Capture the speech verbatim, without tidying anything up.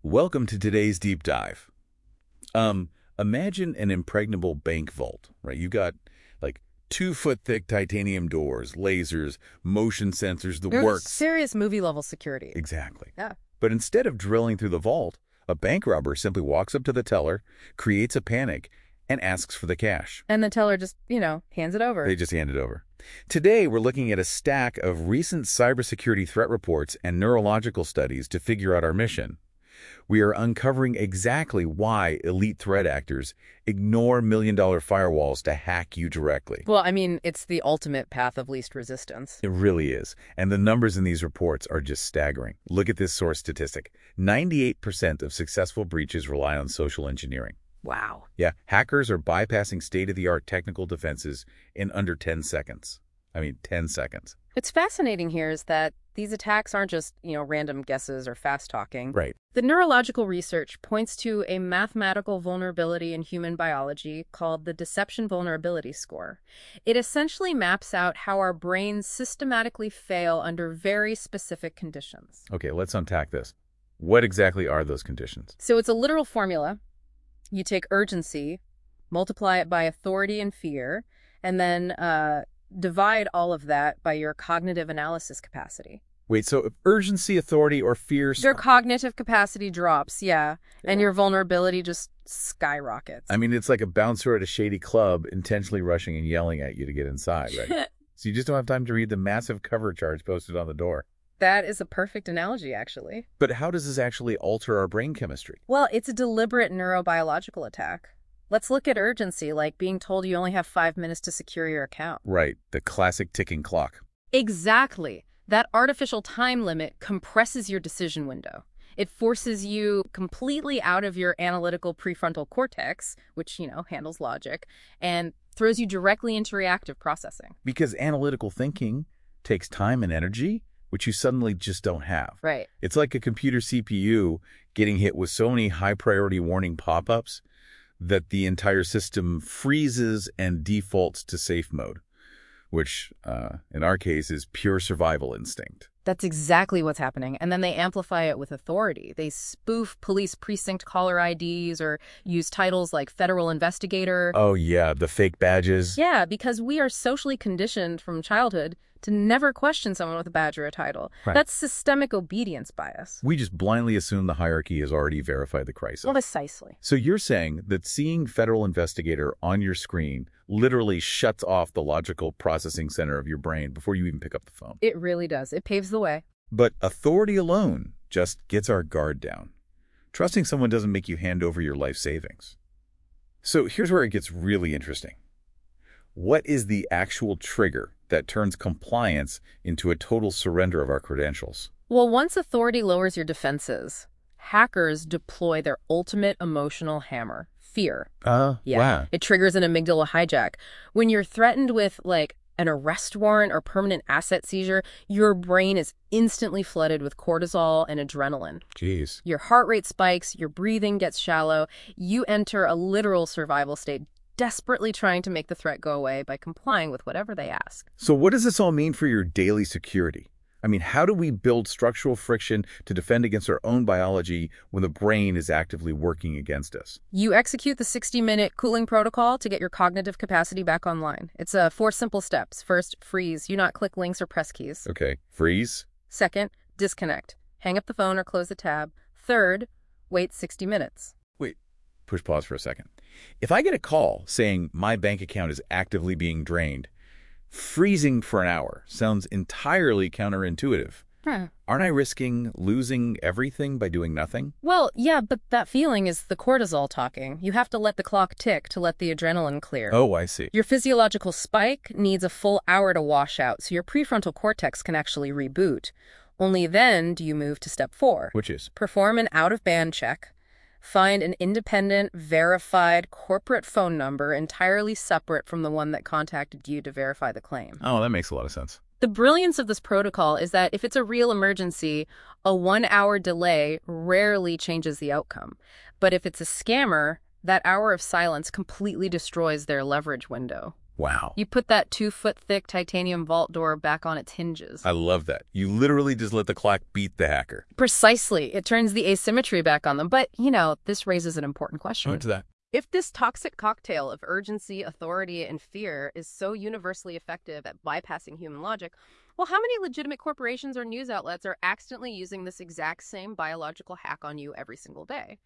Welcome to today's deep dive. Um, imagine an impregnable bank vault, right? You got like two-foot-thick titanium doors, lasers, motion sensors, the There's works. serious movie-level security. Exactly. Yeah. But instead of drilling through the vault, a bank robber simply walks up to the teller, creates a panic, and asks for the cash. And the teller just, you know, hands it over. They just hand it over. Today, we're looking at a stack of recent cybersecurity threat reports and neurological studies to figure out our mission. We are uncovering exactly why elite threat actors ignore million-dollar firewalls to hack you directly. Well, I mean, it's the ultimate path of least resistance. It really is. And the numbers in these reports are just staggering. Look at this source statistic. ninety-eight percent of successful breaches rely on social engineering. Wow. Yeah, hackers are bypassing state-of-the-art technical defenses in under ten seconds. I mean, ten seconds. What's fascinating here is that these attacks aren't just, you know, random guesses or fast-talking. Right. The neurological research points to a mathematical vulnerability in human biology called the Deception Vulnerability Score. It essentially maps out how our brains systematically fail under very specific conditions. Okay, let's unpack this. What exactly are those conditions? So it's a literal formula. You take urgency, multiply it by authority and fear, and then uh, divide all of that by your cognitive analysis capacity. Wait, so if urgency, authority, or fear... Your cognitive capacity drops, yeah, yeah, and your vulnerability just skyrockets. I mean, it's like a bouncer at a shady club intentionally rushing and yelling at you to get inside, right? So you just don't have time to read the massive cover charge posted on the door. That is a perfect analogy, actually. But how does this actually alter our brain chemistry? Well, it's a deliberate neurobiological attack. Let's look at urgency, like being told you only have five minutes to secure your account. Right, the classic ticking clock. Exactly. That artificial time limit compresses your decision window. It forces you completely out of your analytical prefrontal cortex, which, you know, handles logic, and throws you directly into reactive processing. Because analytical thinking takes time and energy, which you suddenly just don't have. Right. It's like a computer C P U getting hit with so many high-priority warning pop-ups that the entire system freezes and defaults to safe mode, which, uh, in our case, is pure survival instinct. That's exactly what's happening. And then they amplify it with authority. They spoof police precinct caller I Ds or use titles like federal investigator. Oh, yeah, the fake badges. Yeah, because we are socially conditioned from childhood to never question someone with a badge or a title. Right. That's systemic obedience bias. We just blindly assume the hierarchy has already verified the crisis. Well, precisely. So you're saying that seeing federal investigator on your screen literally shuts off the logical processing center of your brain before you even pick up the phone. It really does. It paves the way. But authority alone just gets our guard down. Trusting someone doesn't make you hand over your life savings. So here's where it gets really interesting. What is the actual trigger that turns compliance into a total surrender of our credentials? Well, once authority lowers your defenses, hackers deploy their ultimate emotional hammer, fear. Uh, yeah. Wow. It triggers an amygdala hijack. When you're threatened with, like, an arrest warrant or permanent asset seizure, your brain is instantly flooded with cortisol and adrenaline. Jeez. Your heart rate spikes, your breathing gets shallow. You enter a literal survival state, desperately trying to make the threat go away by complying with whatever they ask. So what does this all mean for your daily security? I mean, how do we build structural friction to defend against our own biology when the brain is actively working against us? You execute the sixty-minute cooling protocol to get your cognitive capacity back online. It's uh, four simple steps. First, freeze. You not click links or press keys. Okay. Freeze. Second, disconnect. Hang up the phone or close the tab. Third, wait sixty minutes. Wait. Push pause for a second. If I get a call saying my bank account is actively being drained, freezing for an hour sounds entirely counterintuitive. Huh. Aren't I risking losing everything by doing nothing? Well, yeah, but that feeling is the cortisol talking. You have to let the clock tick to let the adrenaline clear. Oh, I see. Your physiological spike needs a full hour to wash out, so your prefrontal cortex can actually reboot. Only then do you move to step four. Which is? Perform an out-of-band check. Find an independent, verified corporate phone number entirely separate from the one that contacted you to verify the claim. Oh, that makes a lot of sense. The brilliance of this protocol is that if it's a real emergency, a one-hour delay rarely changes the outcome. But if it's a scammer, that hour of silence completely destroys their leverage window. Wow. You put that two-foot-thick titanium vault door back on its hinges. I love that. You literally just let the clock beat the hacker. Precisely. It turns the asymmetry back on them. But, you know, this raises an important question. What's that? If this toxic cocktail of urgency, authority, and fear is so universally effective at bypassing human logic, well, how many legitimate corporations or news outlets are accidentally using this exact same biological hack on you every single day?